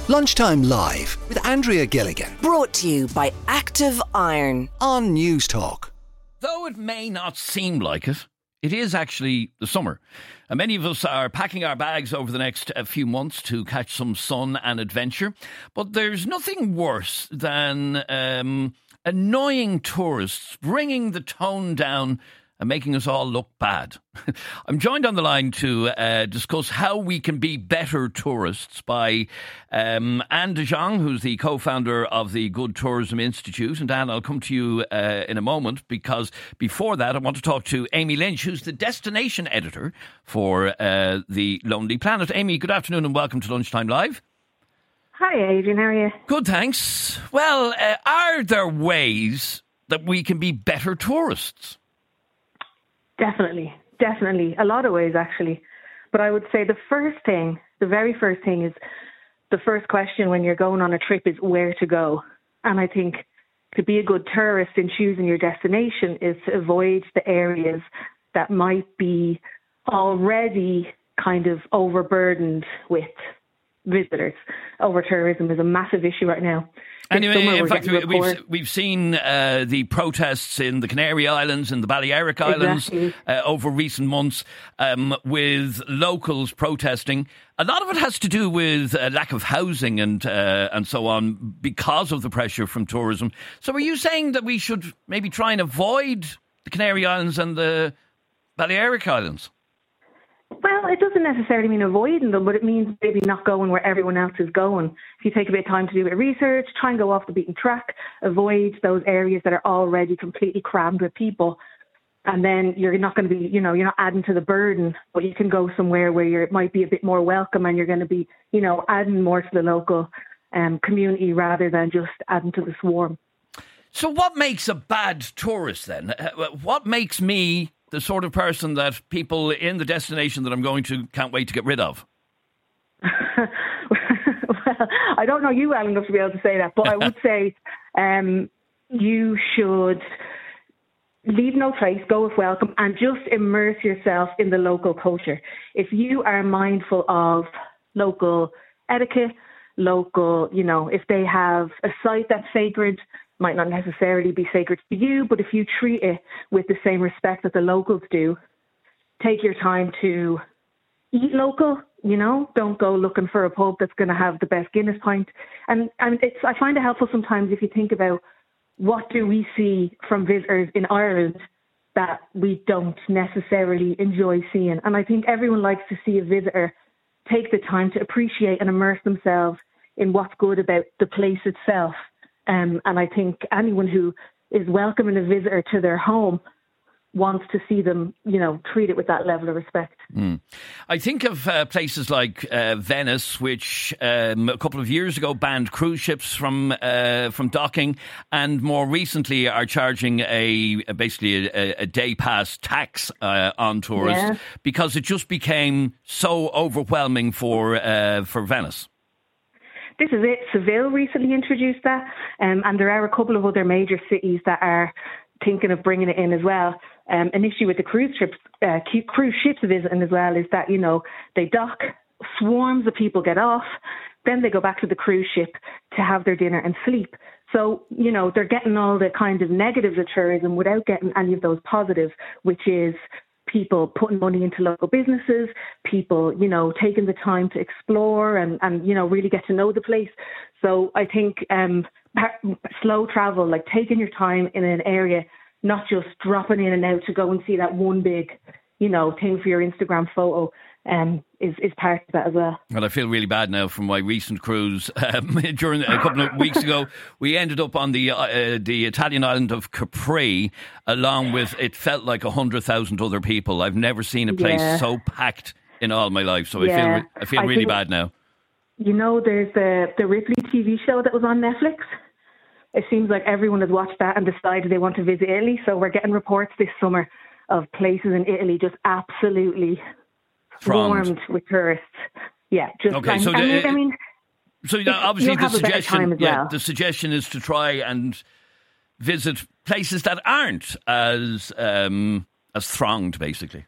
Lunchtime Live with Andrea Gilligan Brought to you by Active Iron on News Talk. Though it may not seem like it, it is actually the summer. And many of us are packing our bags over the next few months to catch some sun and adventure. But there's nothing worse than annoying tourists bringing the tone down and making us all look bad. I'm joined on the line to discuss how we can be better tourists by Anne de Jong, who's the co-founder of the Good Tourism Institute. And Anne, I'll come to you in a moment, because before that I want to talk to Amy Lynch, who's the destination editor for The Lonely Planet. Amy, good afternoon and welcome to Lunchtime Live. Hi Adrian, how are you? Good, thanks. Well, are there ways that we can be better tourists? Definitely. A lot of ways, actually. But I would say the very first thing is, the first question when you're going on a trip is where to go. And I think to be a good tourist in choosing your destination is to avoid the areas that might be already kind of overburdened with visitors. Over-tourism is a massive issue right now. Anyway, in fact, we've seen the protests in the Canary Islands and the Balearic Islands over recent months, with locals protesting. A lot of it has to do with lack of housing and so on because of the pressure from tourism. So are you saying that we should maybe try and avoid the Canary Islands and the Balearic Islands? Well, it doesn't necessarily mean avoiding them, but it means maybe not going where everyone else is going. If you take a bit of time to do a bit of research, try and go off the beaten track, avoid those areas that are already completely crammed with people. And then you're not going to be, you're not adding to the burden, but you can go somewhere where it might be a bit more welcome and you're going to be, adding more to the local community rather than just adding to the swarm. So what makes a bad tourist then? What makes me the sort of person that people in the destination that I'm going to can't wait to get rid of? Well, I don't know you well enough to be able to say that, but I would say you should leave no trace, go with welcome, and just immerse yourself in the local culture. If you are mindful of local etiquette, if they have a site that's sacred, might not necessarily be sacred to you, but if you treat it with the same respect that the locals do, take your time to eat local, don't go looking for a pub that's going to have the best Guinness pint. And I find it helpful sometimes if you think about what do we see from visitors in Ireland that we don't necessarily enjoy seeing. And I think everyone likes to see a visitor take the time to appreciate and immerse themselves in what's good about the place itself. And I think anyone who is welcoming a visitor to their home wants to see them, treat it with that level of respect. I think of places like Venice, which a couple of years ago banned cruise ships from docking, and more recently are charging basically a day pass tax on tourists because it just became so overwhelming for Venice. This is it. Seville recently introduced that, and there are a couple of other major cities that are thinking of bringing it in as well. An issue with the cruise ships visiting as well is that, they dock, swarms of people get off, then they go back to the cruise ship to have their dinner and sleep. So, they're getting all the kind of negatives of tourism without getting any of those positives, which is people putting money into local businesses, people, taking the time to explore and really get to know the place. So I think slow travel, like taking your time in an area, not just dropping in and out to go and see that one big, thing for your Instagram photo, is part of that as well. Well, I feel really bad now from my recent cruise. During a couple of weeks ago, we ended up on the Italian island of Capri, along with, it felt like 100,000 other people. I've never seen a place so packed in all my life. So I feel really bad now. There's the Ripley TV show that was on Netflix. It seems like everyone has watched that and decided they want to visit Italy. So we're getting reports this summer of places in Italy just absolutely swarmed with tourists. Yeah, just okay. So obviously the suggestion is to try and visit places that aren't as thronged, basically.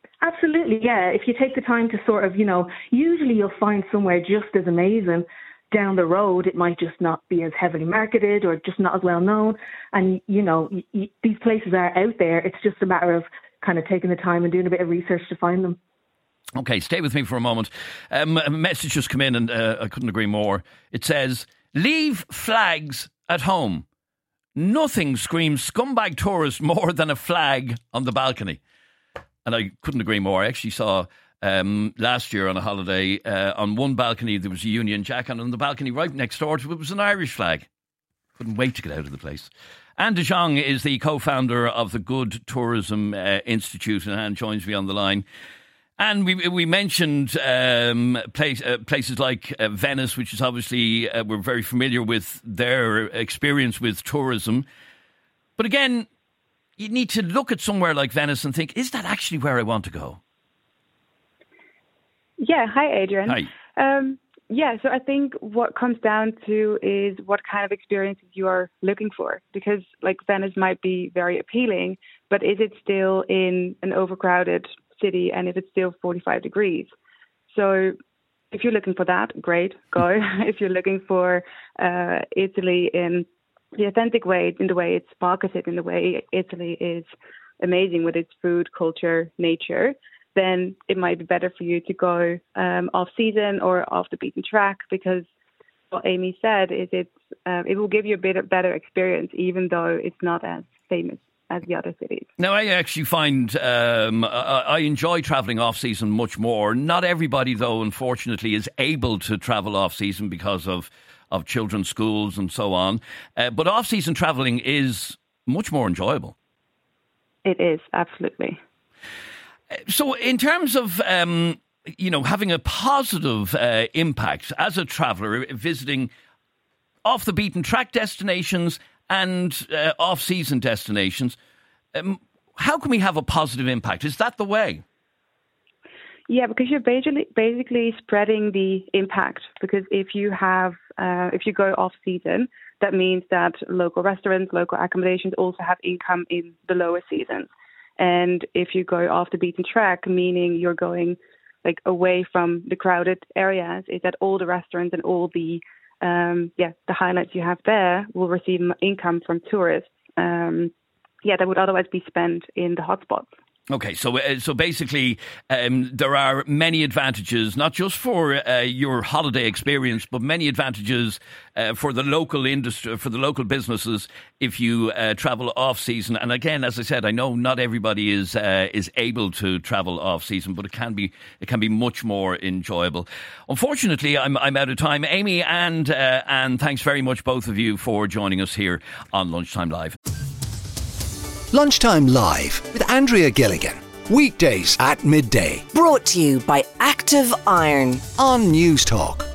Absolutely, yeah. If you take the time to sort of, usually you'll find somewhere just as amazing down the road, it might just not be as heavily marketed or just not as well known. And, these places are out there. It's just a matter of kind of taking the time and doing a bit of research to find them. Okay, stay with me for a moment. A message just come in and I couldn't agree more. It says, leave flags at home. Nothing screams scumbag tourist more than a flag on the balcony. And I couldn't agree more. I actually saw last year on a holiday, on one balcony there was a Union Jack, and on the balcony right next door to it was an Irish flag. Couldn't wait to get out of the place. Anne de Jong is the co-founder of the Good Tourism Institute, and Anne joins me on the line. And we mentioned places like Venice, which is obviously, we're very familiar with their experience with tourism. But again, you need to look at somewhere like Venice and think, is that actually where I want to go? Yeah, hi Adrian. Hi. So I think what comes down to is what kind of experiences you are looking for. Because like Venice might be very appealing, but is it still in an overcrowded city, and if it's still 45 degrees? So if you're looking for that, great, go. If you're looking for Italy in the authentic way, in the way it's marketed, in the way Italy is amazing with its food, culture, nature, then it might be better for you to go off season or off the beaten track, because what Amy said is it will give you a bit better experience, even though it's not as famous as the other cities. Now, I actually find I enjoy travelling off-season much more. Not everybody, though, unfortunately, is able to travel off-season because of children's schools and so on. But off-season travelling is much more enjoyable. It is, absolutely. So in terms of, having a positive impact as a traveller, visiting off-the-beaten-track destinations and off-season destinations, how can we have a positive impact? Is that the way? Yeah, because you're basically spreading the impact. Because if you go off-season, that means that local restaurants, local accommodations also have income in the lower seasons. And if you go off the beaten track, meaning you're going like away from the crowded areas, is that all the restaurants and all the highlights you have there will receive income from tourists. That would otherwise be spent in the hotspots. Okay, so basically, there are many advantages, not just for your holiday experience, but many advantages for the local industry, for the local businesses, if you travel off season. And again, as I said, I know not everybody is able to travel off season, but it can be much more enjoyable. Unfortunately, I'm out of time. Amy and thanks very much, both of you, for joining us here on Lunchtime Live. Lunchtime Live with Andrea Gilligan. Weekdays at midday. Brought to you by Active Iron On News Talk.